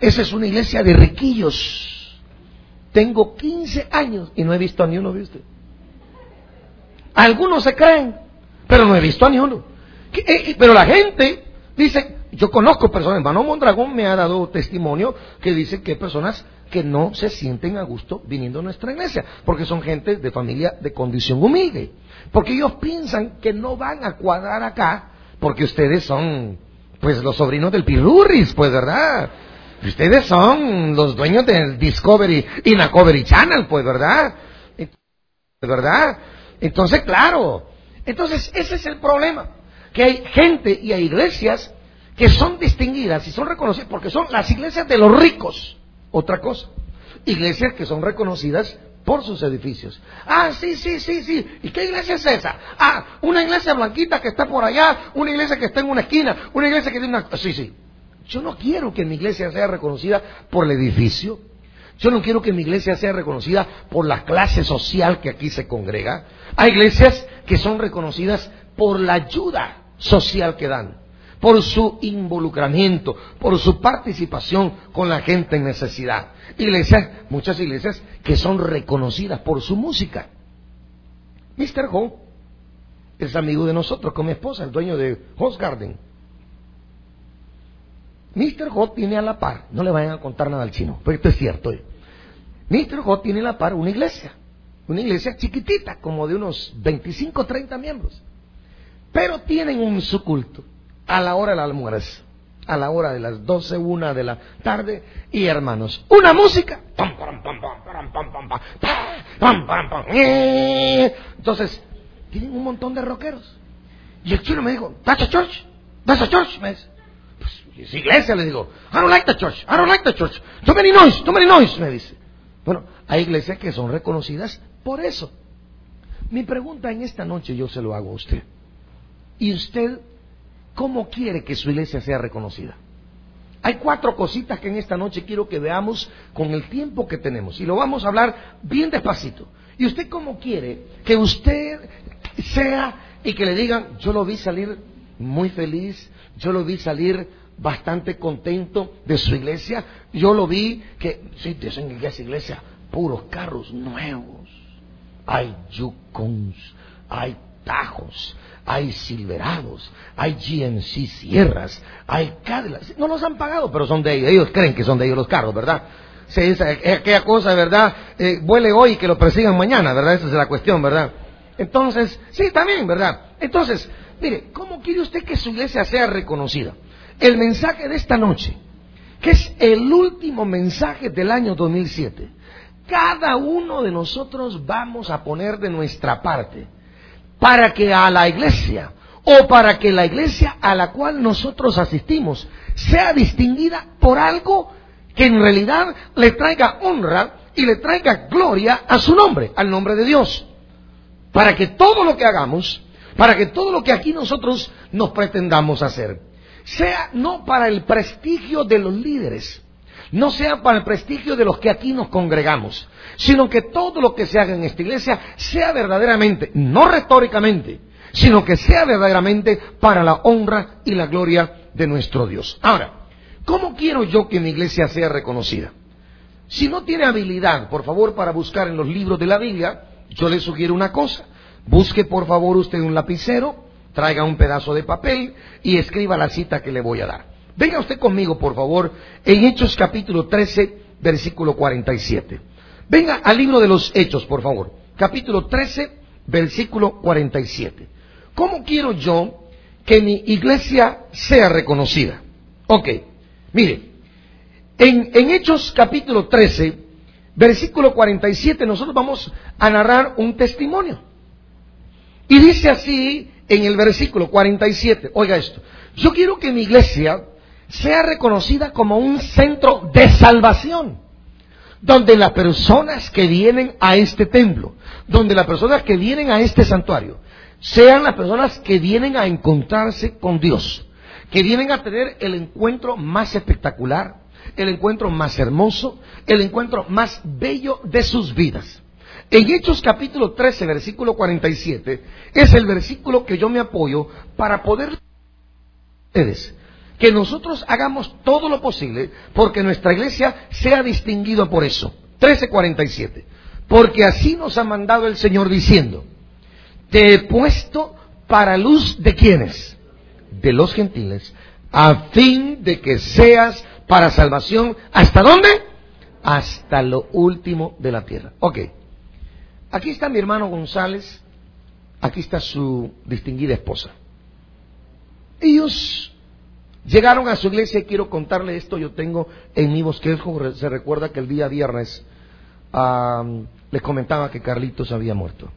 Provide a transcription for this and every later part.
esa es una iglesia de riquillos. Tengo 15 años y no he visto a ni uno de ustedes. Algunos se creen, pero no he visto a ni uno. Pero la gente dice, yo conozco personas, hermano Mondragón me ha dado testimonio que dice que hay personas que no se sienten a gusto viniendo a nuestra iglesia, porque son gente de familia de condición humilde, porque ellos piensan que no van a cuadrar acá, porque ustedes son, pues, los sobrinos del Pirurris, pues, ¿verdad? Ustedes son los dueños del Discovery y Nacovery Channel, pues, ¿verdad? ¿Verdad? Entonces, claro, entonces ese es el problema, que hay gente y hay iglesias que son distinguidas y son reconocidas porque son las iglesias de los ricos. Otra cosa, iglesias que son reconocidas por sus edificios. Ah, sí. ¿Y qué iglesia es esa? Ah, una iglesia blanquita que está por allá, una iglesia que está en una esquina, una iglesia que tiene una... Sí. Yo no quiero que mi iglesia sea reconocida por el edificio. Yo no quiero que mi iglesia sea reconocida por la clase social que aquí se congrega. Hay iglesias que son reconocidas por la ayuda social que dan, por su involucramiento, por su participación con la gente en necesidad. Muchas iglesias que son reconocidas por su música. Mr. Ho es amigo de nosotros con mi esposa, el dueño de Ho's Garden. Mr. Ho tiene a la par, no le vayan a contar nada al chino, pero esto es cierto. Mr. Ho tiene a la par una iglesia chiquitita, como de unos 25, 30 miembros. Pero tienen su culto a la hora del almuerzo, a la hora de las 12, 1 de la tarde, y hermanos, una música. Entonces, tienen un montón de rockeros. Y el chino me dijo, that's a church, me dice. Pues, es iglesia, le digo, I don't like the church, too many noise, me dice. Bueno, hay iglesias que son reconocidas por eso. Mi pregunta en esta noche yo se lo hago a usted. ¿Y usted cómo quiere que su iglesia sea reconocida? Hay 4 cositas que en esta noche quiero que veamos con el tiempo que tenemos. Y lo vamos a hablar bien despacito. ¿Y usted cómo quiere que usted sea y que le digan, yo lo vi salir muy feliz, yo lo vi salir bastante contento de su iglesia, yo lo vi que, sí, en esa iglesia, puros carros nuevos, hay Yukons, hay Tajos, hay Silverados, hay GMC Sierras, hay Cadillacs. No los han pagado, pero son de ellos creen que son de ellos los carros, ¿verdad? Sí, es aquella cosa, ¿verdad? Vuele hoy y que lo persigan mañana, ¿verdad? Esa es la cuestión, ¿verdad? Entonces, sí, también, ¿verdad? Entonces, mire, ¿cómo quiere usted que su iglesia sea reconocida? El mensaje de esta noche, que es el último mensaje del año 2007, cada uno de nosotros vamos a poner de nuestra parte para que a la iglesia o para que la iglesia a la cual nosotros asistimos sea distinguida por algo que en realidad le traiga honra y le traiga gloria a su nombre, al nombre de Dios. Para que todo lo que hagamos, para que todo lo que aquí nosotros nos pretendamos hacer, sea no para el prestigio de los líderes, no sea para el prestigio de los que aquí nos congregamos, sino que todo lo que se haga en esta iglesia sea verdaderamente, no retóricamente, sino que sea verdaderamente para la honra y la gloria de nuestro Dios. Ahora, ¿cómo quiero yo que mi iglesia sea reconocida? Si no tiene habilidad, por favor, para buscar en los libros de la Biblia, yo le sugiero una cosa. Busque, por favor, usted un lapicero, traiga un pedazo de papel y escriba la cita que le voy a dar. Venga usted conmigo, por favor, en Hechos capítulo 13, versículo 47. Venga al libro de los Hechos, por favor. Capítulo 13, versículo 47. ¿Cómo quiero yo que mi iglesia sea reconocida? Ok, mire, en Hechos capítulo 13, versículo 47, nosotros vamos a narrar un testimonio. Y dice así en el versículo 47, oiga esto, yo quiero que mi iglesia sea reconocida como un centro de salvación, donde las personas que vienen a este templo, donde las personas que vienen a este santuario, sean las personas que vienen a encontrarse con Dios, que vienen a tener el encuentro más espectacular, el encuentro más hermoso, el encuentro más bello de sus vidas. En Hechos capítulo 13, versículo 47, es el versículo que yo me apoyo para poder ustedes que nosotros hagamos todo lo posible porque nuestra iglesia sea distinguida por eso. 13:47. Porque así nos ha mandado el Señor diciendo: te he puesto para luz de ¿quiénes? De los gentiles, a fin de que seas para salvación. ¿Hasta dónde? Hasta lo último de la tierra. Ok. Aquí está mi hermano González. Aquí está su distinguida esposa. Ellos llegaron a su iglesia y quiero contarle esto. Yo tengo en mi bosquejo, se recuerda que el día viernes les comentaba que Carlitos había muerto.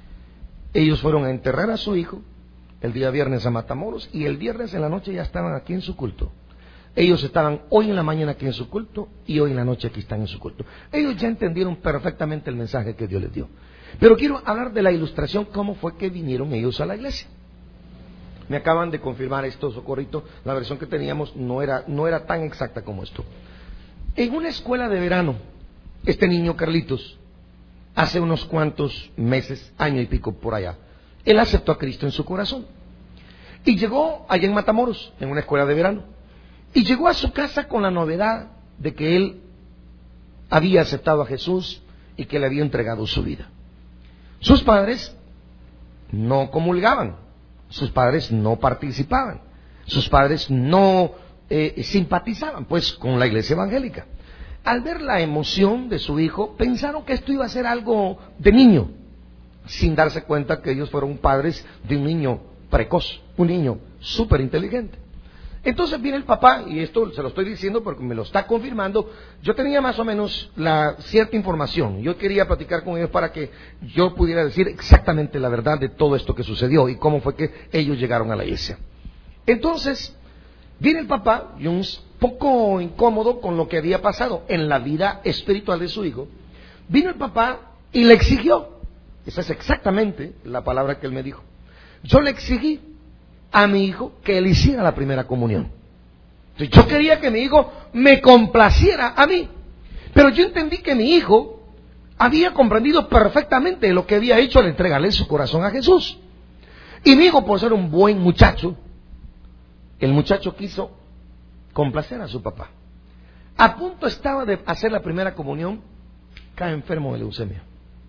Ellos fueron a enterrar a su hijo el día viernes a Matamoros y el viernes en la noche ya estaban aquí en su culto. Ellos estaban hoy en la mañana aquí en su culto y hoy en la noche aquí están en su culto. Ellos ya entendieron perfectamente el mensaje que Dios les dio. Pero quiero hablar de la ilustración, cómo fue que vinieron ellos a la iglesia. Me acaban de confirmar esto, Socorrito, la versión que teníamos no era tan exacta como esto. En una escuela de verano, este niño Carlitos, hace unos cuantos meses, año y pico por allá, él aceptó a Cristo en su corazón. Y llegó allá en Matamoros, en una escuela de verano. Y llegó a su casa con la novedad de que él había aceptado a Jesús y que le había entregado su vida. Sus padres no comulgaban, sus padres no participaban, sus padres no simpatizaban pues con la iglesia evangélica. Al ver la emoción de su hijo, pensaron que esto iba a ser algo de niño, sin darse cuenta que ellos fueron padres de un niño precoz, un niño súper inteligente. Entonces viene el papá, y esto se lo estoy diciendo porque me lo está confirmando. Yo tenía más o menos cierta información. Yo quería platicar con ellos para que yo pudiera decir exactamente la verdad de todo esto que sucedió y cómo fue que ellos llegaron a la iglesia. Entonces viene el papá, y un poco incómodo con lo que había pasado en la vida espiritual de su hijo. Vino el papá y le exigió. Esa es exactamente la palabra que él me dijo. Yo le exigí a mi hijo que él hiciera la primera comunión. Entonces, yo quería que mi hijo me complaciera a mí, pero yo entendí que mi hijo había comprendido perfectamente lo que había hecho al entregarle su corazón a Jesús. Y mi hijo, por ser un buen muchacho, el muchacho quiso complacer a su papá. A punto estaba de hacer la primera comunión, cae enfermo de leucemia.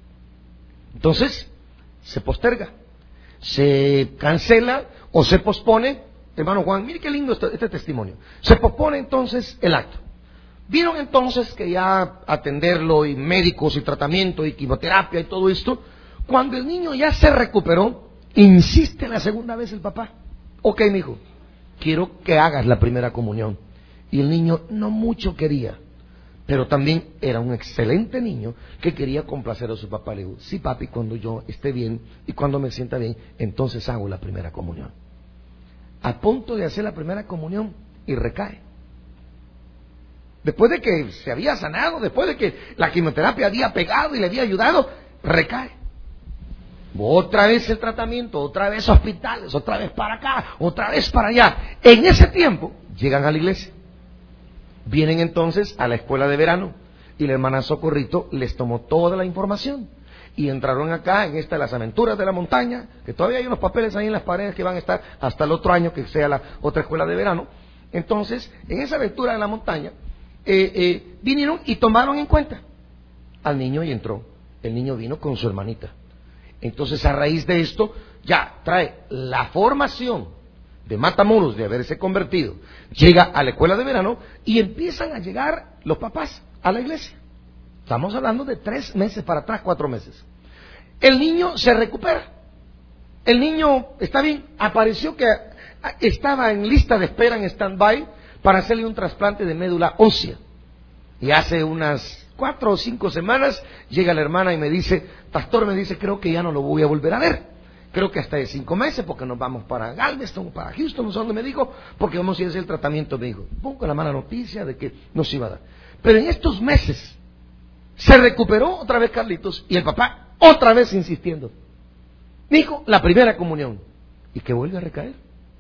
Entonces se posterga, se cancela o se pospone. Hermano Juan, mire qué lindo este testimonio. Se pospone entonces el acto. Vieron entonces que ya atenderlo y médicos y tratamiento y quimioterapia y todo esto. Cuando el niño ya se recuperó, insiste la segunda vez el papá. Ok, mijo, quiero que hagas la primera comunión. Y el niño no mucho quería, pero también era un excelente niño que quería complacer a su papá. Le dijo: sí, papi, cuando yo esté bien y cuando me sienta bien, entonces hago la primera comunión. A punto de hacer la primera comunión y recae. Después de que se había sanado, después de que la quimioterapia había pegado y le había ayudado, recae. Otra vez el tratamiento, otra vez hospitales, otra vez para acá, otra vez para allá. En ese tiempo llegan a la iglesia. Vienen entonces a la escuela de verano y la hermana Socorrito les tomó toda la información y entraron acá en las aventuras de la montaña, que todavía hay unos papeles ahí en las paredes que van a estar hasta el otro año que sea la otra escuela de verano. Entonces, en esa aventura de la montaña, vinieron y tomaron en cuenta al niño y entró. El niño vino con su hermanita. Entonces, a raíz de esto, ya trae la formación de Matamoros de haberse convertido, llega a la escuela de verano y empiezan a llegar los papás a la iglesia. Estamos hablando de 3 meses para atrás, 4 meses. El niño se recupera. El niño está bien. Apareció que estaba en lista de espera, en stand-by, para hacerle un trasplante de médula ósea. Y hace unas 4 o 5 semanas llega la hermana y me dice: pastor, me dice, creo que ya no lo voy a volver a ver. Creo que hasta de 5 meses, porque nos vamos para Galveston, para Houston, no sé dónde me dijo, porque vamos a ir a hacer el tratamiento, me dijo. Pongo la mala noticia de que nos iba a dar. Pero en estos meses se recuperó otra vez Carlitos y el papá otra vez insistiendo. Dijo la primera comunión y que vuelve a recaer.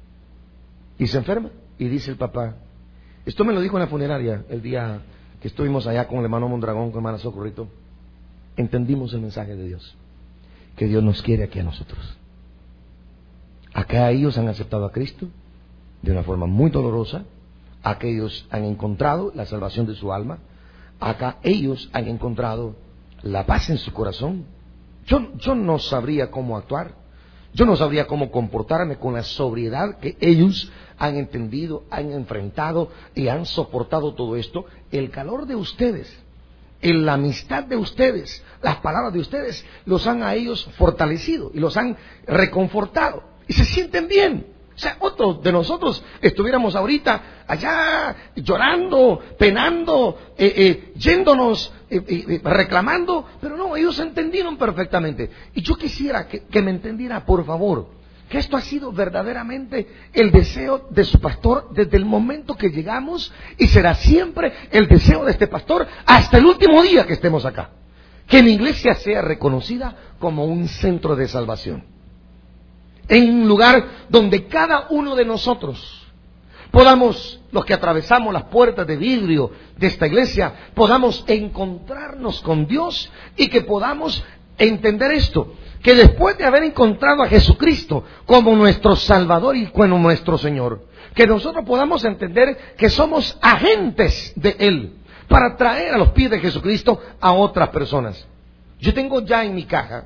Y se enferma. Y dice el papá, esto me lo dijo en la funeraria el día que estuvimos allá con el hermano Mondragón, con el hermano Socorrito. Entendimos el mensaje de Dios, que Dios nos quiere aquí a nosotros. Acá ellos han aceptado a Cristo de una forma muy dolorosa. Acá ellos han encontrado la salvación de su alma. Acá ellos han encontrado la paz en su corazón. Yo no sabría cómo actuar. Yo no sabría cómo comportarme con la sobriedad que ellos han entendido, han enfrentado y han soportado todo esto. El calor de ustedes, la amistad de ustedes, las palabras de ustedes, los han a ellos fortalecido y los han reconfortado. Y se sienten bien. O sea, otros de nosotros estuviéramos ahorita allá llorando, penando, yéndonos, reclamando, pero no, ellos entendieron perfectamente. Y yo quisiera que me entendiera, por favor, que esto ha sido verdaderamente el deseo de su pastor desde el momento que llegamos, y será siempre el deseo de este pastor hasta el último día que estemos acá. Que mi iglesia sea reconocida como un centro de salvación. En un lugar donde cada uno de nosotros podamos, los que atravesamos las puertas de vidrio de esta iglesia, podamos encontrarnos con Dios y que podamos entender esto, que después de haber encontrado a Jesucristo como nuestro Salvador y como nuestro Señor, que nosotros podamos entender que somos agentes de Él para traer a los pies de Jesucristo a otras personas. Yo tengo ya en mi caja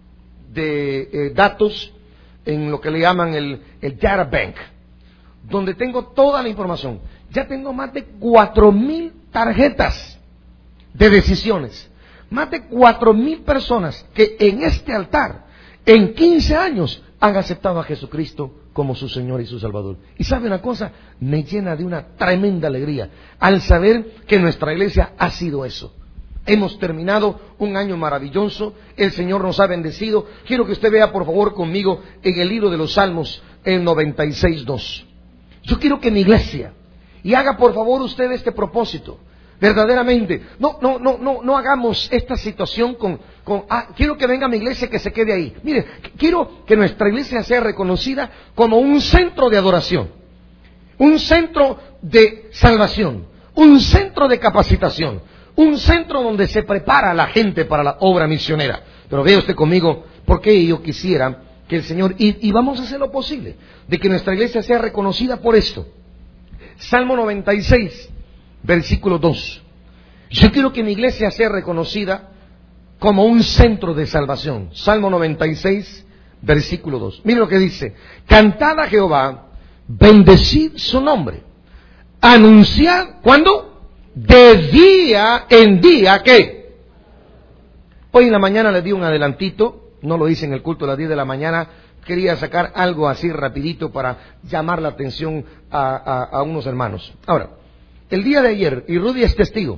de datos, en lo que le llaman el data bank, donde tengo toda la información. Ya tengo más de 4,000 tarjetas de decisiones, más de 4,000 personas que en este altar, en 15 años, han aceptado a Jesucristo como su Señor y su Salvador. Y sabe una cosa, me llena de una tremenda alegría al saber que nuestra iglesia ha sido eso. Hemos terminado un año maravilloso, el Señor nos ha bendecido. Quiero que usted vea por favor conmigo en el libro de los Salmos, el 96:2. Yo quiero que mi iglesia, y haga por favor usted este propósito, verdaderamente, no hagamos esta situación quiero que venga mi iglesia, que se quede ahí. Mire, quiero que nuestra iglesia sea reconocida como un centro de adoración, un centro de salvación, un centro de capacitación, un centro donde se prepara a la gente para la obra misionera. Pero vea usted conmigo, porque yo quisiera que el Señor, y vamos a hacer lo posible, de que nuestra iglesia sea reconocida por esto. Salmo 96, versículo 2. Yo quiero que mi iglesia sea reconocida como un centro de salvación. Salmo 96, versículo 2. Mire lo que dice: cantad a Jehová, bendecid su nombre, anunciad, ¿cuándo? De día en día, ¿qué? Hoy en la mañana les di un adelantito, no lo hice en el culto a las 10 de la mañana, quería sacar algo así rapidito para llamar la atención a unos hermanos. Ahora, el día de ayer, y Rudy es testigo,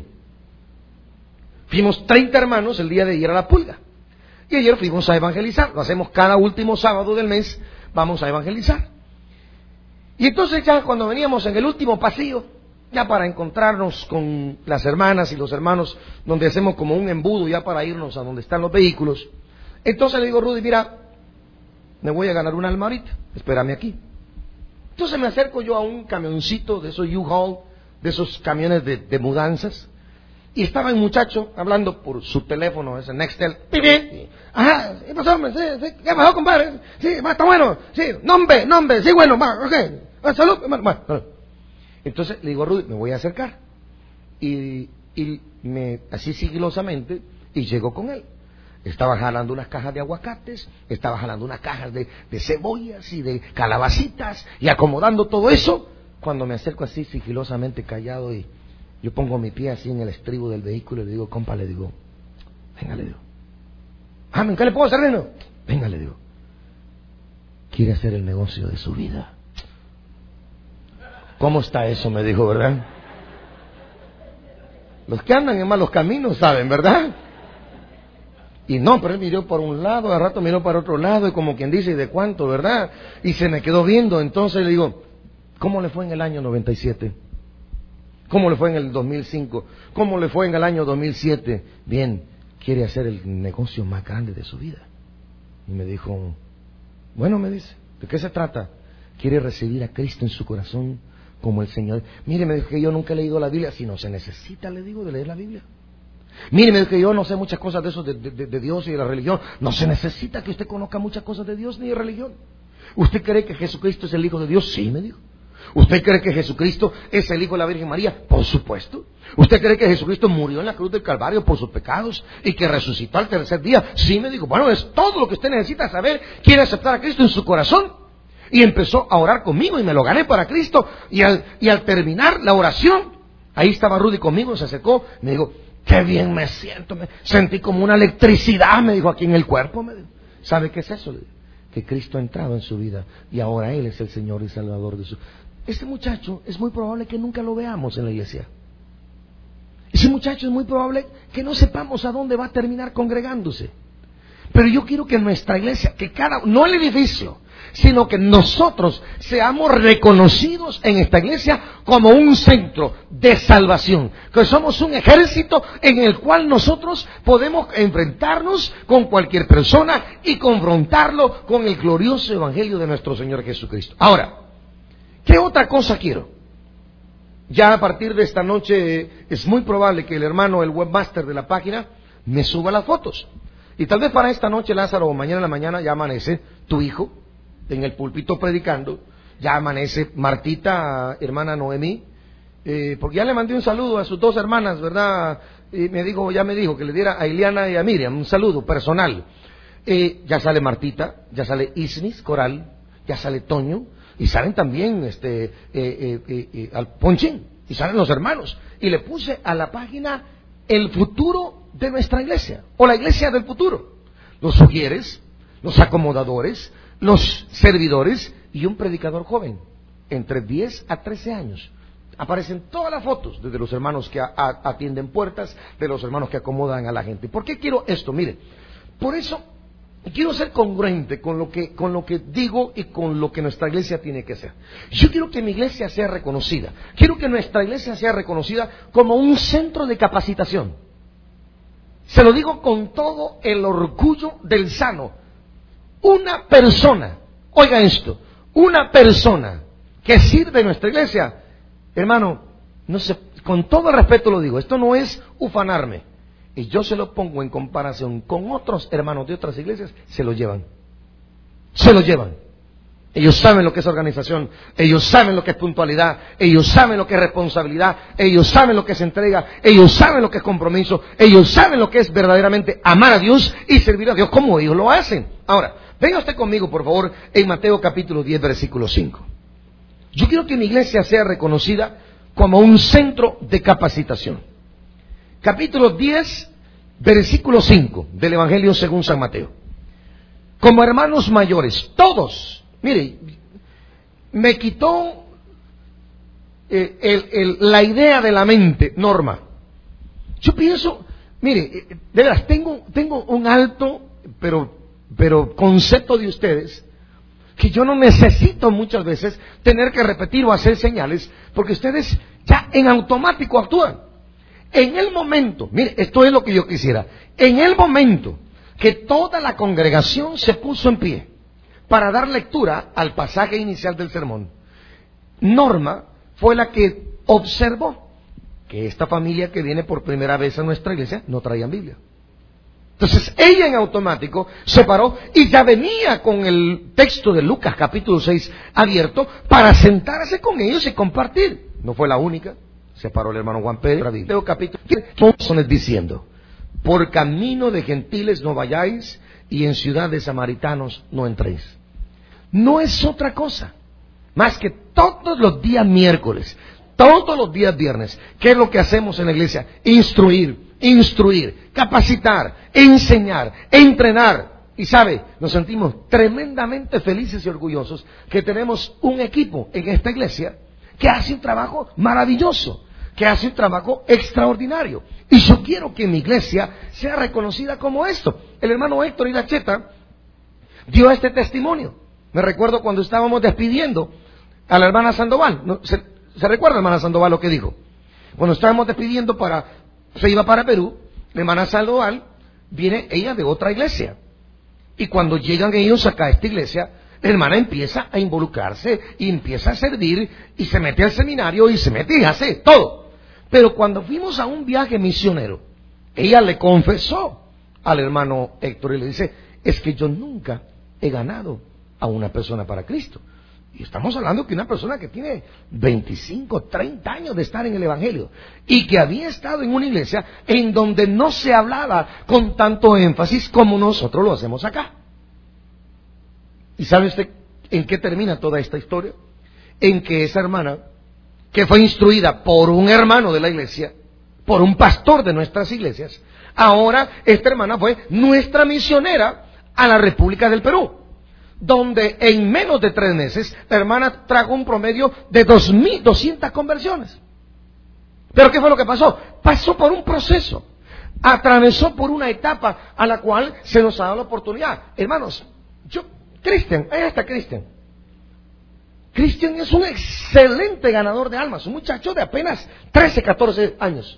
fuimos 30 hermanos el día de ayer a La Pulga, y ayer fuimos a evangelizar. Lo hacemos cada último sábado del mes, vamos a evangelizar. Y entonces ya cuando veníamos en el último pasillo, ya para encontrarnos con las hermanas y los hermanos, donde hacemos como un embudo ya para irnos a donde están los vehículos, entonces le digo: Rudy, mira, me voy a ganar un alma ahorita, espérame aquí. Entonces me acerco yo a un camioncito de esos U-Haul, de esos camiones de mudanzas, y estaba un muchacho hablando por su teléfono, ese Nextel. Ajá, ¿qué pasó, hombre? Sí, ¿qué pasó, compadre? Sí, está bueno, sí, nombre, sí, bueno, va, ok, salud, bueno. Entonces le digo a Rudy, me voy a acercar. Y así sigilosamente, y llego con él. Estaba jalando unas cajas de aguacates, estaba jalando unas cajas de cebollas y de calabacitas, y acomodando todo eso, cuando me acerco así sigilosamente, callado, y yo pongo mi pie así en el estribo del vehículo y le digo: compa, le digo, venga, le digo, ¿en qué le puedo hacer, Reno? Venga, le digo, quiere hacer el negocio de su vida. ¿Cómo está eso? Me dijo, ¿verdad? Los que andan en malos caminos saben, ¿verdad? Y no, pero él miró por un lado, de rato miró para otro lado, y como quien dice, ¿y de cuánto, verdad? Y se me quedó viendo. Entonces le digo: ¿cómo le fue en el año 97? ¿Cómo le fue en el 2005? ¿Cómo le fue en el año 2007? Bien, quiere hacer el negocio más grande de su vida. Y me dijo: bueno, me dice, ¿de qué se trata? Quiere recibir a Cristo en su corazón como el Señor. Mire, me dijo que yo nunca he leído la Biblia. Si no se necesita, le digo, de leer la Biblia. Mire, me dijo que yo no sé muchas cosas de eso, de Dios y de la religión. No se necesita que usted conozca muchas cosas de Dios ni de religión. ¿Usted cree que Jesucristo es el Hijo de Dios? Sí, me dijo. ¿Usted cree que Jesucristo es el Hijo de la Virgen María? Por supuesto. ¿Usted cree que Jesucristo murió en la cruz del Calvario por sus pecados y que resucitó al tercer día? Sí, me dijo. Bueno, es todo lo que usted necesita saber. ¿Quiere aceptar a Cristo en su corazón? Y empezó a orar conmigo y me lo gané para Cristo. Y al terminar la oración, ahí estaba Rudy conmigo, se acercó, me dijo, qué bien me siento, me sentí como una electricidad, me dijo, aquí en el cuerpo. Me dijo. ¿Sabe qué es eso? Le digo, que Cristo ha entrado en su vida y ahora Él es el Señor y Salvador de su... Este muchacho es muy probable que nunca lo veamos en la iglesia. Ese muchacho es muy probable que no sepamos a dónde va a terminar congregándose. Pero yo quiero que nuestra iglesia, que no el edificio, sino que nosotros seamos reconocidos en esta iglesia como un centro de salvación, que somos un ejército en el cual nosotros podemos enfrentarnos con cualquier persona y confrontarlo con el glorioso evangelio de nuestro Señor Jesucristo. Ahora, ¿qué otra cosa quiero? Ya a partir de esta noche es muy probable que el hermano, el webmaster de la página, me suba las fotos. Y tal vez para esta noche, Lázaro, o mañana en la mañana, ya amanece tu hijo en el púlpito predicando, ya amanece Martita, hermana Noemí, porque ya le mandé un saludo a sus dos hermanas, ¿verdad? Y ya me dijo que le diera a Ileana y a Miriam un saludo personal. Ya sale Martita, ya sale Isnis Coral, ya sale Toño, y salen también al Ponchín, y salen los hermanos. Y le puse a la página el futuro de nuestra iglesia, o la iglesia del futuro. Los sugieres, los acomodadores, los servidores y un predicador joven, entre 10 a 13 años. Aparecen todas las fotos, desde los hermanos que atienden puertas, de los hermanos que acomodan a la gente. ¿Por qué quiero esto? Mire, por eso quiero ser congruente con lo que digo y con lo que nuestra iglesia tiene que ser. Yo quiero que mi iglesia sea reconocida. Quiero que nuestra iglesia sea reconocida como un centro de capacitación. Se lo digo con todo el orgullo del sano. Una persona, oiga esto, una persona que sirve en nuestra iglesia, hermano, no sé, con todo el respeto lo digo, esto no es ufanarme. Y yo se lo pongo en comparación con otros hermanos de otras iglesias, se lo llevan. Se lo llevan. Ellos saben lo que es organización, ellos saben lo que es puntualidad, ellos saben lo que es responsabilidad, ellos saben lo que es entrega, ellos saben lo que es compromiso, ellos saben lo que es verdaderamente amar a Dios y servir a Dios como ellos lo hacen. Ahora, venga usted conmigo, por favor, en Mateo capítulo 10, versículo 5. Yo quiero que mi iglesia sea reconocida como un centro de capacitación. Capítulo 10, versículo 5 del Evangelio según San Mateo. Como hermanos mayores, todos, mire, me quitó la idea de la mente, Norma. Yo pienso, mire, de veras, tengo un alto, pero concepto de ustedes, que yo no necesito muchas veces tener que repetir o hacer señales, porque ustedes ya en automático actúan. En el momento, mire, esto es lo que yo quisiera, en el momento que toda la congregación se puso en pie para dar lectura al pasaje inicial del sermón, Norma fue la que observó que esta familia que viene por primera vez a nuestra iglesia no traían Biblia. Entonces ella en automático se paró y ya venía con el texto de Lucas capítulo 6 abierto para sentarse con ellos y compartir. No fue la única. Se paró el hermano Juan Pedro. Mateo capítulo 6 diciendo: por camino de gentiles no vayáis y en ciudad de samaritanos no entréis. No es otra cosa más que todos los días miércoles, todos los días viernes. ¿Qué es lo que hacemos en la iglesia? Instruir, capacitar, enseñar, entrenar. Y sabe, nos sentimos tremendamente felices y orgullosos que tenemos un equipo en esta iglesia que hace un trabajo maravilloso, que hace un trabajo extraordinario. Y yo quiero que mi iglesia sea reconocida como esto. El hermano Héctor Iracheta dio este testimonio. Me recuerdo cuando estábamos despidiendo a la hermana Sandoval. ¿No? ¿Se recuerda, hermana Sandoval, lo que dijo? Cuando estábamos despidiendo se iba para Perú, la hermana Sandoval, viene ella de otra iglesia. Y cuando llegan ellos acá a esta iglesia, la hermana empieza a involucrarse y empieza a servir y se mete al seminario y se mete y hace todo. Pero cuando fuimos a un viaje misionero, ella le confesó al hermano Héctor y le dice: es que yo nunca he ganado a una persona para Cristo. Y estamos hablando que una persona que tiene 25, 30 años de estar en el Evangelio y que había estado en una iglesia en donde no se hablaba con tanto énfasis como nosotros lo hacemos acá. ¿Y sabe usted en qué termina toda esta historia? En que esa hermana, que fue instruida por un hermano de la iglesia, por un pastor de nuestras iglesias, ahora esta hermana fue nuestra misionera a la República del Perú, donde en menos de 3 meses la hermana trajo un promedio de 2.200 conversiones. ¿Pero qué fue lo que pasó? Pasó por un proceso, atravesó por una etapa a la cual se nos ha dado la oportunidad. Hermanos, Cristian, ahí está Cristian. Cristian es un excelente ganador de almas, un muchacho de apenas 13, 14 años.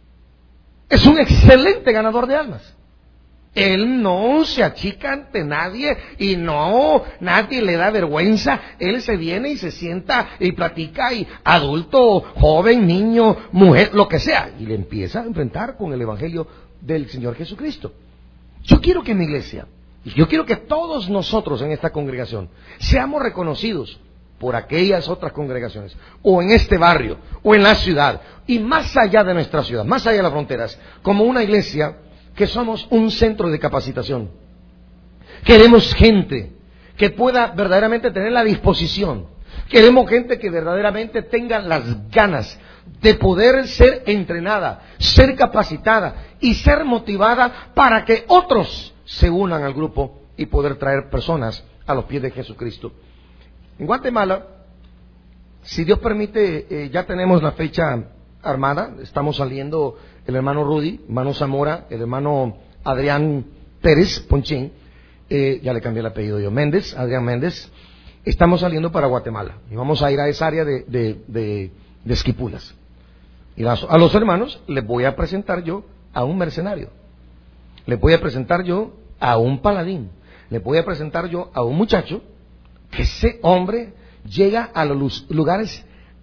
Es un excelente ganador de almas. Él no se achica ante nadie y nadie le da vergüenza. Él se viene y se sienta y platica, y adulto, joven, niño, mujer, lo que sea, y le empieza a enfrentar con el Evangelio del Señor Jesucristo. Yo quiero que en mi iglesia, y yo quiero que todos nosotros en esta congregación seamos reconocidos por aquellas otras congregaciones, o en este barrio, o en la ciudad, y más allá de nuestra ciudad, más allá de las fronteras, como una iglesia que somos un centro de capacitación. Queremos gente que pueda verdaderamente tener la disposición. Queremos gente que verdaderamente tenga las ganas de poder ser entrenada, ser capacitada y ser motivada para que otros se unan al grupo y poder traer personas a los pies de Jesucristo. En Guatemala, si Dios permite, ya tenemos la fecha armada. Estamos saliendo el hermano Rudy, hermano Zamora, el hermano Adrián Pérez Ponchín, ya le cambié el apellido yo, Méndez, Adrián Méndez. Estamos saliendo para Guatemala y vamos a ir a esa área de Esquipulas. Y a los hermanos les voy a presentar yo a un mercenario, les voy a presentar yo a un paladín, les voy a presentar yo a un muchacho que ese hombre llega a los lugares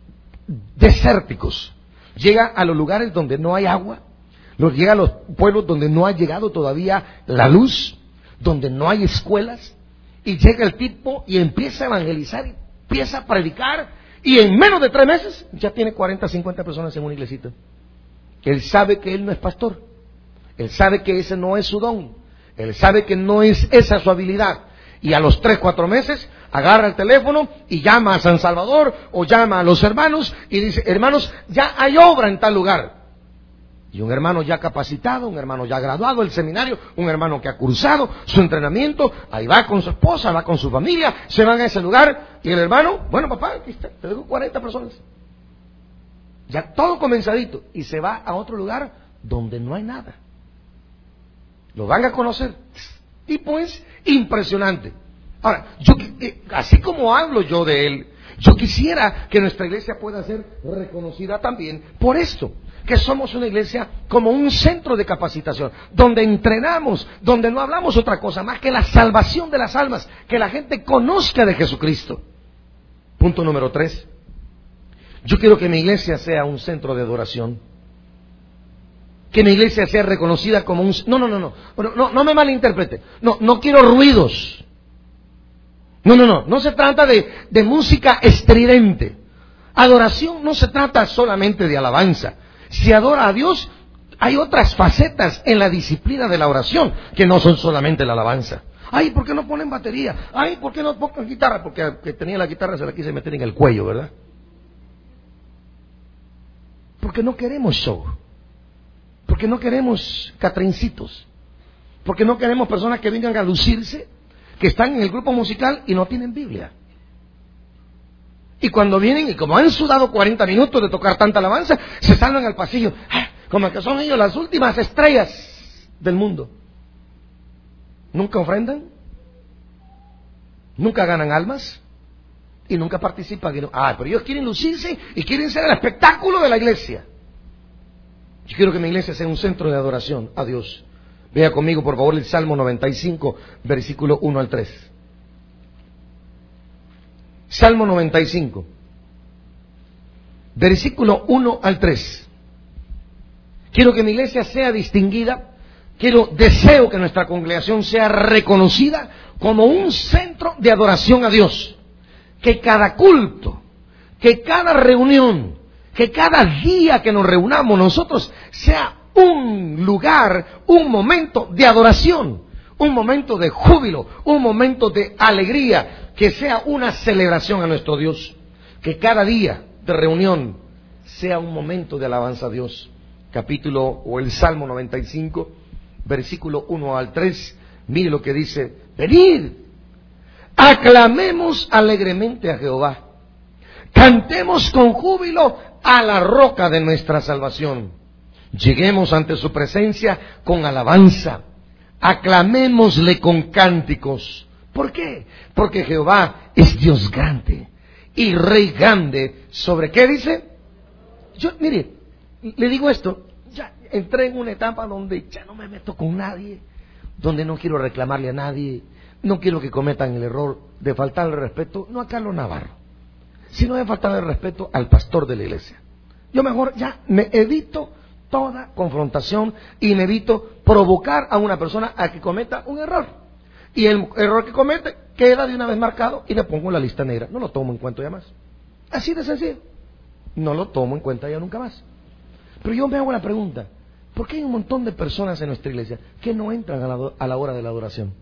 desérticos, llega a los lugares donde no hay agua, llega a los pueblos donde no ha llegado todavía la luz, donde no hay escuelas, y llega el tipo y empieza a evangelizar, y empieza a predicar, y en menos de 3 meses ya tiene 40, 50 personas en una iglesita. Él sabe que él no es pastor, él sabe que ese no es su don, él sabe que no es esa su habilidad, y a los 3, 4 meses agarra el teléfono y llama a San Salvador o llama a los hermanos y dice: hermanos, ya hay obra en tal lugar. Y un hermano ya capacitado, un hermano ya graduado del seminario, un hermano que ha cursado su entrenamiento, ahí va con su esposa, va con su familia, se van a ese lugar, y el hermano: bueno, papá, aquí está, te dejo 40 personas. Ya todo comenzadito, y se va a otro lugar donde no hay nada. Lo van a conocer. Y pues, impresionante. Ahora, así como hablo yo de él, yo quisiera que nuestra iglesia pueda ser reconocida también por esto, que somos una iglesia como un centro de capacitación, donde entrenamos, donde no hablamos otra cosa más que la salvación de las almas, que la gente conozca de Jesucristo. Punto número 3. Yo quiero que mi iglesia sea un centro de adoración. Que mi iglesia sea reconocida como un... No me malinterprete. No quiero ruidos. No se trata de música estridente. Adoración no se trata solamente de alabanza. Si adora a Dios, hay otras facetas en la disciplina de la oración que no son solamente la alabanza. Ay, ¿por qué no ponen batería? Ay, ¿por qué no ponen guitarra? Porque al que tenía la guitarra se la quise meter en el cuello, ¿verdad? Porque no queremos show. Porque no queremos catrincitos. Porque no queremos personas que vengan a lucirse, que están en el grupo musical y no tienen Biblia. Y cuando vienen, y como han sudado 40 minutos de tocar tanta alabanza, se salen al pasillo, como que son ellos las últimas estrellas del mundo. Nunca ofrendan, nunca ganan almas y nunca participan. Pero ellos quieren lucirse y quieren ser el espectáculo de la iglesia. Yo quiero que mi iglesia sea un centro de adoración a Dios. Vea conmigo, por favor, el Salmo 95, versículo 1 al 3. Salmo 95, versículo 1 al 3. Quiero que mi iglesia sea distinguida. Deseo que nuestra congregación sea reconocida como un centro de adoración a Dios. que cada culto, que cada reunión, que cada día que nos reunamos nosotros sea un lugar, un momento de adoración, un momento de júbilo, un momento de alegría, que sea una celebración a nuestro Dios, que cada día de reunión sea un momento de alabanza a Dios. Capítulo o el Salmo 95, versículo 1 al 3, mire lo que dice: venid, aclamemos alegremente a Jehová, cantemos con júbilo a la roca de nuestra salvación, lleguemos ante su presencia con alabanza, aclamémosle con cánticos. ¿Por qué? Porque Jehová es Dios grande y Rey grande. ¿Sobre qué dice? Yo, mire, le digo esto, ya entré en una etapa donde ya no me meto con nadie, donde no quiero reclamarle a nadie, no quiero que cometan el error de faltarle respeto, no a Carlos Navarro, sino de faltarle respeto al pastor de la iglesia. Yo mejor ya me evito toda confrontación y me evito provocar a una persona a que cometa un error. Y el error que comete queda de una vez marcado y le pongo en la lista negra. No lo tomo en cuenta ya más. Así de sencillo. No lo tomo en cuenta ya nunca más. Pero yo me hago la pregunta: ¿por qué hay un montón de personas en nuestra iglesia que no entran a la hora de la adoración?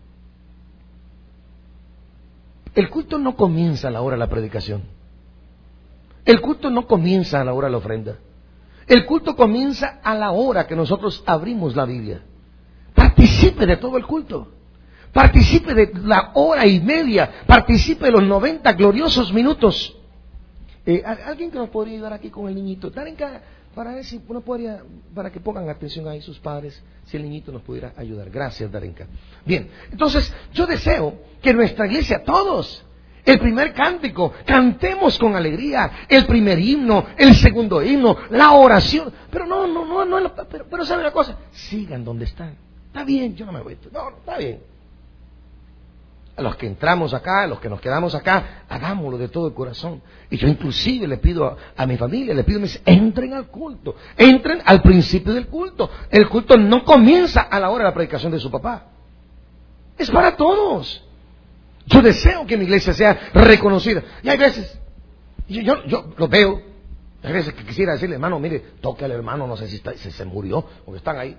El culto no comienza a la hora de la predicación. El culto no comienza a la hora de la ofrenda. El culto comienza a la hora que nosotros abrimos la Biblia. Participe de todo el culto. Participe de la hora y media. Participe de los 90 gloriosos minutos. ¿Alguien que nos podría ayudar aquí con el niñito? Darenka, para ver si uno podría, para que pongan atención ahí sus padres, si el niñito nos pudiera ayudar. Gracias, Darenka. Bien, entonces yo deseo que nuestra iglesia, todos, el primer cántico, cantemos con alegría, el primer himno, el segundo himno, la oración. Pero pero ¿sabe una cosa? Sigan donde están. Está bien, yo no me voy. No, está bien. A los que entramos acá, a los que nos quedamos acá, hagámoslo de todo el corazón. Y yo inclusive le pido a mi familia, le pido, me dice, entren al culto, entren al principio del culto. El culto no comienza a la hora de la predicación de su papá. Es para todos. Yo deseo que mi iglesia sea reconocida. Y hay veces, yo lo veo, hay veces que quisiera decirle, hermano, mire, toque al hermano, no sé si se murió, porque están ahí.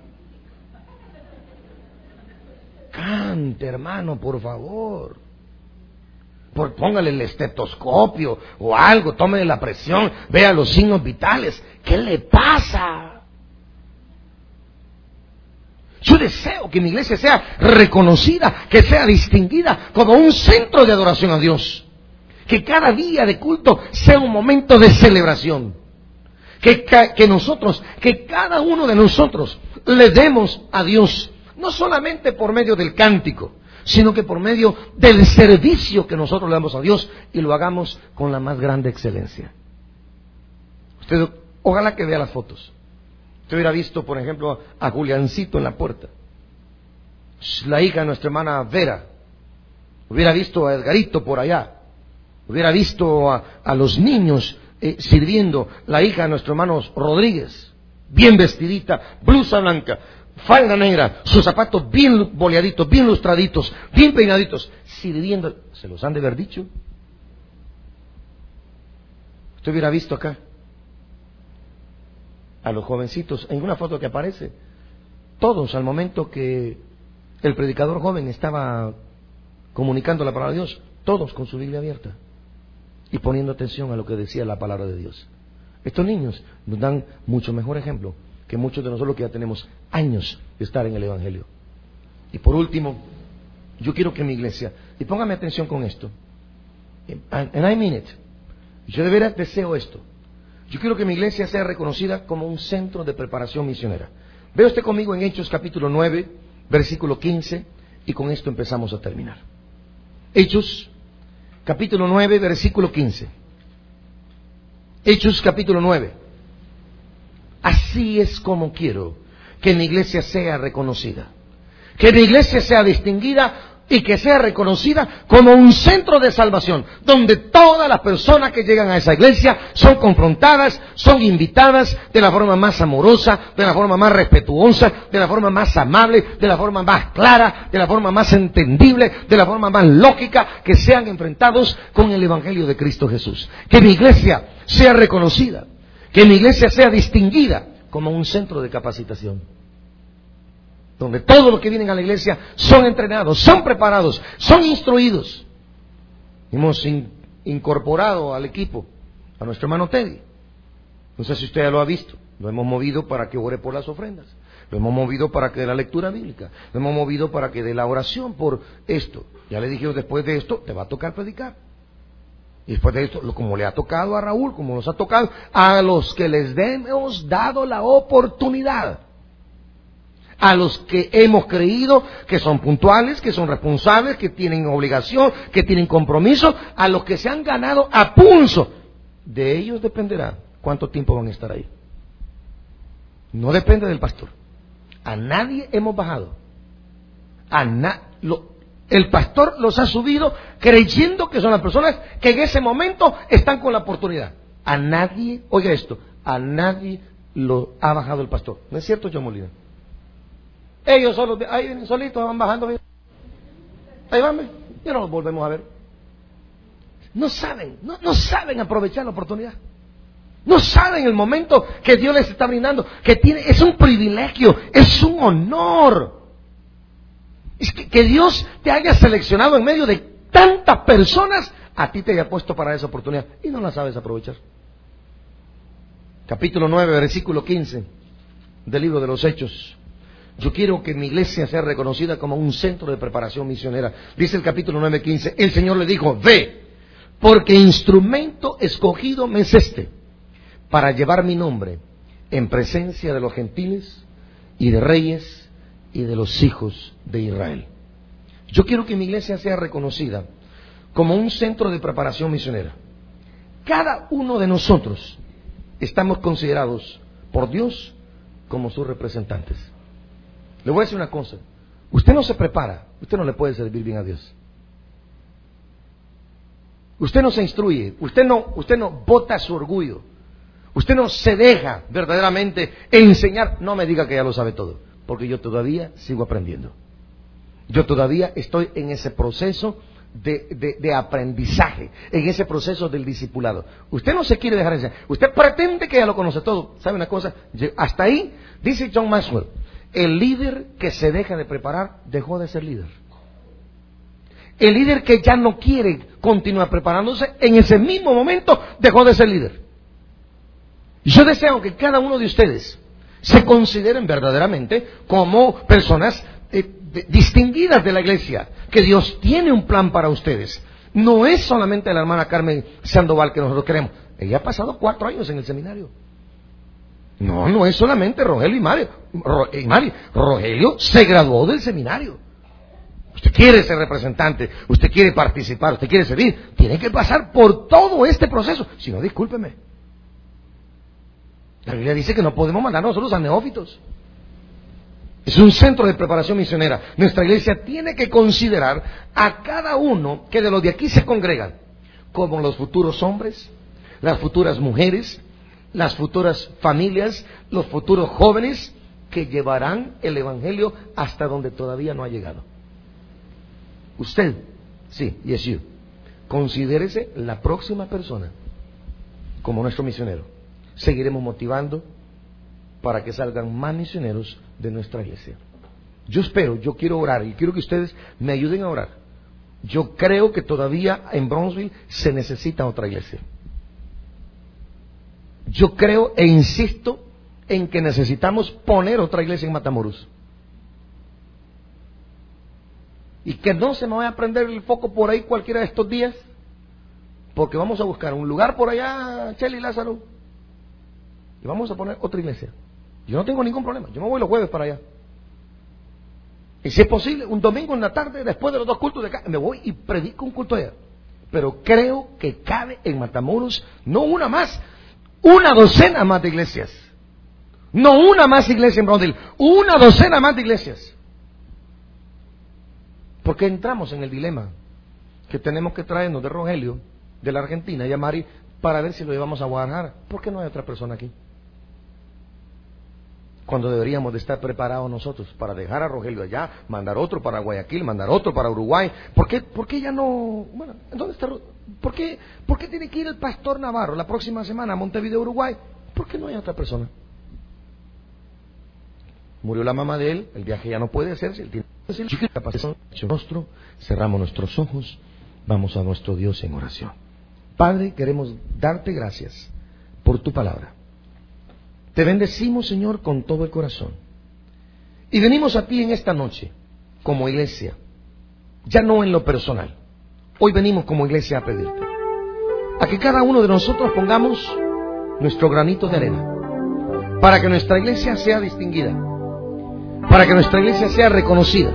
Cante, hermano, por favor. Póngale el estetoscopio o algo, tómele la presión, vea los signos vitales. ¿Qué le pasa? Yo deseo que mi iglesia sea reconocida, que sea distinguida como un centro de adoración a Dios. Que cada día de culto sea un momento de celebración. Que cada uno de nosotros le demos a Dios, no solamente por medio del cántico, sino que por medio del servicio que nosotros le damos a Dios, y lo hagamos con la más grande excelencia. Usted, ojalá que vea las fotos. Usted hubiera visto, por ejemplo, a Juliancito en la puerta, la hija de nuestra hermana Vera. Hubiera visto a Edgarito por allá. Hubiera visto a los niños sirviendo, la hija de nuestro hermano Rodríguez, bien vestidita, blusa blanca, falda negra, sus zapatos bien boleaditos, bien lustraditos, bien peinaditos, sirviendo. ¿Se los han de haber dicho? Usted hubiera visto acá a los jovencitos, en una foto que aparece, todos al momento que el predicador joven estaba comunicando la palabra de Dios, todos con su Biblia abierta y poniendo atención a lo que decía la palabra de Dios. Estos niños nos dan mucho mejor ejemplo que muchos de nosotros que ya tenemos años de estar en el Evangelio. Y por último, yo quiero que mi iglesia, y póngame atención con esto, and I mean it, yo de veras deseo esto. Yo quiero que mi iglesia sea reconocida como un centro de preparación misionera. Vea usted conmigo en Hechos capítulo 9, versículo 15, y con esto empezamos a terminar. Hechos capítulo 9, versículo 15. Hechos capítulo 9. Así es como quiero que mi iglesia sea reconocida, que mi iglesia sea distinguida y que sea reconocida como un centro de salvación, donde todas las personas que llegan a esa iglesia son confrontadas, son invitadas de la forma más amorosa, de la forma más respetuosa, de la forma más amable, de la forma más clara, de la forma más entendible, de la forma más lógica, que sean enfrentados con el Evangelio de Cristo Jesús. Que mi iglesia sea reconocida, que mi iglesia sea distinguida como un centro de capacitación, donde todos los que vienen a la iglesia son entrenados, son preparados, son instruidos. Hemos incorporado al equipo a nuestro hermano Teddy. No sé si usted ya lo ha visto. Lo hemos movido para que ore por las ofrendas. Lo hemos movido para que dé la lectura bíblica. Lo hemos movido para que dé la oración por esto. Ya le dije, después de esto te va a tocar predicar. Y después de esto, como le ha tocado a Raúl, como nos ha tocado a los que les hemos dado la oportunidad, a los que hemos creído que son puntuales, que son responsables, que tienen obligación, que tienen compromiso, a los que se han ganado a pulso. De ellos dependerá cuánto tiempo van a estar ahí. No depende del pastor. A nadie hemos bajado. El pastor los ha subido creyendo que son las personas que en ese momento están con la oportunidad. A nadie, oiga esto, a nadie lo ha bajado el pastor. ¿No es cierto, John Molina? Ellos solos, ahí vienen solitos, van bajando. Ahí van, ya no los volvemos a ver. No saben aprovechar la oportunidad. No saben el momento que Dios les está brindando, es un privilegio, es un honor. Es que Dios te haya seleccionado en medio de tantas personas, a ti te haya puesto para esa oportunidad y no la sabes aprovechar. Capítulo 9, versículo 15 del libro de los Hechos. Yo quiero que mi iglesia sea reconocida como un centro de preparación misionera. Dice el capítulo 9:15, el Señor le dijo, ve, porque instrumento escogido me es este, para llevar mi nombre en presencia de los gentiles y de reyes y de los hijos de Israel. Yo quiero que mi iglesia sea reconocida como un centro de preparación misionera. Cada uno de nosotros estamos considerados por Dios como sus representantes. Le voy a decir una cosa, usted no se prepara, usted no le puede servir bien a Dios. Usted no se instruye, usted no bota su orgullo, usted no se deja verdaderamente enseñar. No me diga que ya lo sabe todo, porque yo todavía sigo aprendiendo. Yo todavía estoy en ese proceso de aprendizaje, en ese proceso del discipulado. Usted no se quiere dejar enseñar, usted pretende que ya lo conoce todo. ¿Sabe una cosa? Hasta ahí, dice John Maxwell, el líder que se deja de preparar dejó de ser líder. El líder que ya no quiere continuar preparándose, en ese mismo momento dejó de ser líder. Yo deseo que cada uno de ustedes se consideren verdaderamente como personas distinguidas de la iglesia, que Dios tiene un plan para ustedes. No es solamente la hermana Carmen Sandoval que nosotros queremos. Ella ha pasado 4 años en el seminario. No es solamente Rogelio y Mari. Rogelio se graduó del seminario. Usted quiere ser representante, usted quiere participar, usted quiere servir, tiene que pasar por todo este proceso. Si no, discúlpeme. La Biblia dice que no podemos mandar nosotros a neófitos. Es un centro de preparación misionera. Nuestra iglesia tiene que considerar a cada uno que de los de aquí se congregan como los futuros hombres, las futuras mujeres, las futuras familias, los futuros jóvenes que llevarán el evangelio hasta donde todavía no ha llegado. Usted, sí, yes you, considérese la próxima persona como nuestro misionero. Seguiremos motivando para que salgan más misioneros de nuestra iglesia. Yo quiero orar y quiero que ustedes me ayuden a orar. Yo creo que todavía en Brownsville se necesita otra iglesia. Yo creo e insisto en que necesitamos poner otra iglesia en Matamoros. Y que no se me vaya a prender el foco por ahí cualquiera de estos días, porque vamos a buscar un lugar por allá, Chely, Lázaro, y vamos a poner otra iglesia. Yo no tengo ningún problema, yo me voy los jueves para allá. Y si es posible, un domingo en la tarde, después de los 2 cultos de acá, me voy y predico un culto allá. Pero creo que cabe en Matamoros, no una más, una docena más de iglesias. No una más iglesia en Brownsville, una docena más de iglesias. Porque entramos en el dilema que tenemos que traernos de Rogelio, de la Argentina, y a Mari, para ver si lo llevamos a Guadalajara. ¿Por qué no hay otra persona aquí? Cuando deberíamos de estar preparados nosotros para dejar a Rogelio allá, mandar otro para Guayaquil, mandar otro para Uruguay. ¿Por qué ya no? Bueno, ¿dónde está? ¿Por qué tiene que ir el pastor Navarro la próxima semana a Montevideo, Uruguay? ¿Por qué no hay otra persona? Murió la mamá de él, el viaje ya no puede hacerse, él tiene que hacer nuestro, cerramos nuestros ojos, vamos a nuestro Dios en oración. Padre, queremos darte gracias por tu palabra. Te bendecimos, Señor, con todo el corazón. Y venimos a ti en esta noche, como iglesia, ya no en lo personal. Hoy venimos como iglesia a pedirte, a que cada uno de nosotros pongamos nuestro granito de arena, para que nuestra iglesia sea distinguida, para que nuestra iglesia sea reconocida.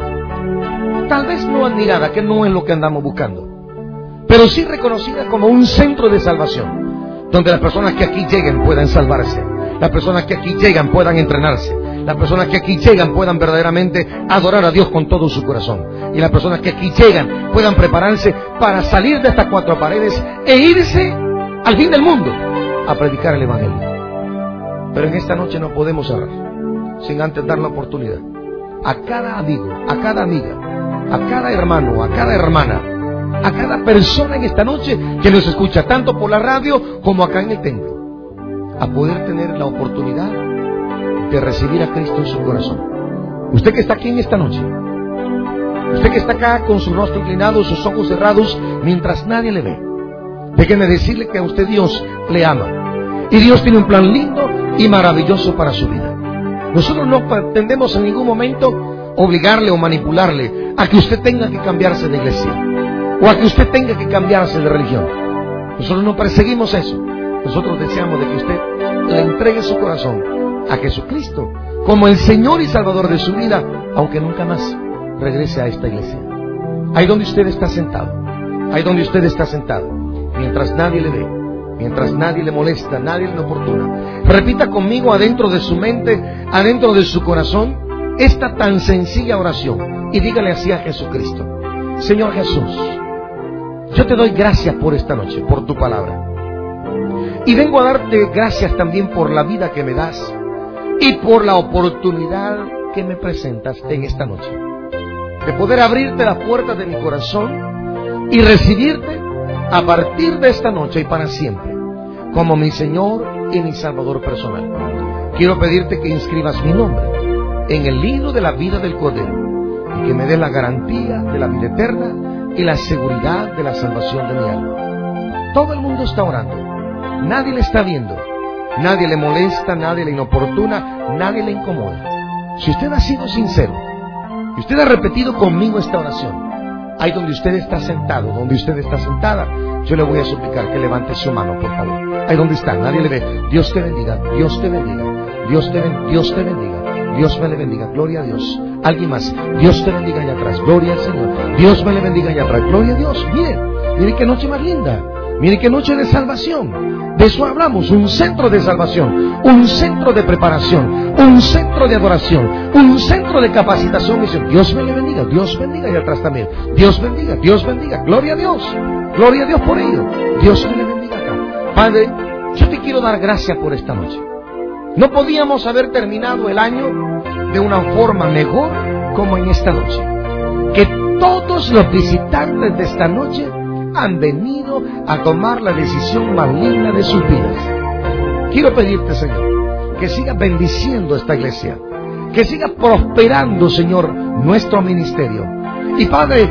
Tal vez no admirada, que no es lo que andamos buscando, pero sí reconocida como un centro de salvación, donde las personas que aquí lleguen puedan salvarse, las personas que aquí llegan puedan entrenarse, las personas que aquí llegan puedan verdaderamente adorar a Dios con todo su corazón, y las personas que aquí llegan puedan prepararse para salir de estas cuatro paredes e irse al fin del mundo a predicar el Evangelio. Pero en esta noche no podemos cerrar sin antes dar la oportunidad a cada amigo, a cada amiga, a cada hermano, a cada hermana, a cada persona en esta noche que nos escucha tanto por la radio como acá en el templo, a poder tener la oportunidad de recibir a Cristo en su corazón. Usted que está aquí en esta noche, usted que está acá con su rostro inclinado, sus ojos cerrados, mientras nadie le ve, déjeme decirle que a usted Dios le ama, y Dios tiene un plan lindo y maravilloso para su vida. Nosotros no pretendemos en ningún momento obligarle o manipularle a que usted tenga que cambiarse de iglesia, o a que usted tenga que cambiarse de religión. Nosotros no perseguimos eso. Nosotros deseamos de que usted le entregue su corazón a Jesucristo como el Señor y Salvador de su vida, aunque nunca más regrese a esta iglesia. Ahí donde usted está sentado, ahí donde usted está sentado, mientras nadie le ve, mientras nadie le molesta, nadie le importuna, repita conmigo adentro de su mente, adentro de su corazón, esta tan sencilla oración, y dígale así a Jesucristo: Señor Jesús, yo te doy gracias por esta noche, por tu palabra, y vengo a darte gracias también por la vida que me das y por la oportunidad que me presentas en esta noche, de poder abrirte las puertas de mi corazón y recibirte a partir de esta noche y para siempre como mi Señor y mi Salvador personal. Quiero pedirte que inscribas mi nombre en el libro de la vida del Cordero y que me des la garantía de la vida eterna y la seguridad de la salvación de mi alma. Todo el mundo está orando, nadie le está viendo, nadie le molesta, nadie le inoportuna, nadie le incomoda. Si usted ha sido sincero y usted ha repetido conmigo esta oración, ahí donde usted está sentado, donde usted está sentada, yo le voy a suplicar que levante su mano, por favor. Ahí donde está, nadie le ve. Dios te bendiga, Dios te bendiga, Dios te bendiga, Dios me le bendiga, gloria a Dios. Alguien más, Dios te bendiga allá atrás, gloria al Señor. Dios me le bendiga allá atrás, gloria a Dios. Mire qué noche más linda, mire qué noche de salvación. De eso hablamos, un centro de salvación, un centro de preparación, un centro de adoración, un centro de capacitación. Dios me le bendiga, Dios bendiga allá atrás también. Dios bendiga, gloria a Dios por ello. Dios me le bendiga acá. Padre, yo te quiero dar gracias por esta noche. No podíamos haber terminado el año de una forma mejor como en esta noche. Que todos los visitantes de esta noche han venido a tomar la decisión más linda de sus vidas. Quiero pedirte, Señor, que sigas bendiciendo esta iglesia, que sigas prosperando, Señor, nuestro ministerio. Y Padre,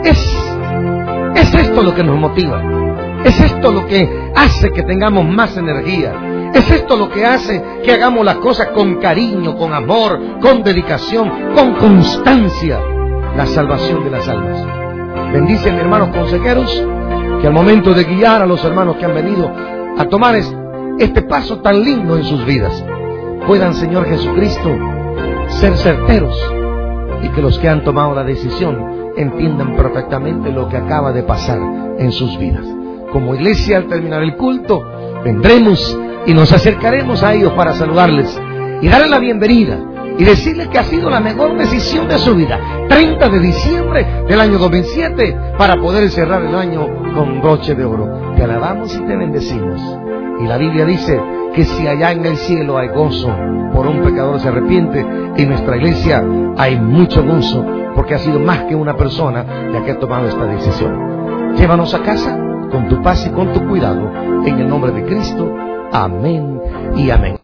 es esto lo que nos motiva, es esto lo que hace que tengamos más energía, es esto lo que hace que hagamos las cosas con cariño, con amor, con dedicación, con constancia, la salvación de las almas. Bendice a mis hermanos consejeros, que al momento de guiar a los hermanos que han venido a tomar este paso tan lindo en sus vidas, puedan, Señor Jesucristo, ser certeros, y que los que han tomado la decisión entiendan perfectamente lo que acaba de pasar en sus vidas. Como iglesia, al terminar el culto, vendremos y nos acercaremos a ellos para saludarles y darles la bienvenida y decirle que ha sido la mejor decisión de su vida. 30 de diciembre del año 2007, para poder cerrar el año con broche de oro. Te alabamos y te bendecimos. Y la Biblia dice que si allá en el cielo hay gozo por un pecador se arrepiente, en nuestra iglesia hay mucho gozo, porque ha sido más que una persona la que ha tomado esta decisión. Llévanos a casa con tu paz y con tu cuidado, en el nombre de Cristo. Amén y amén.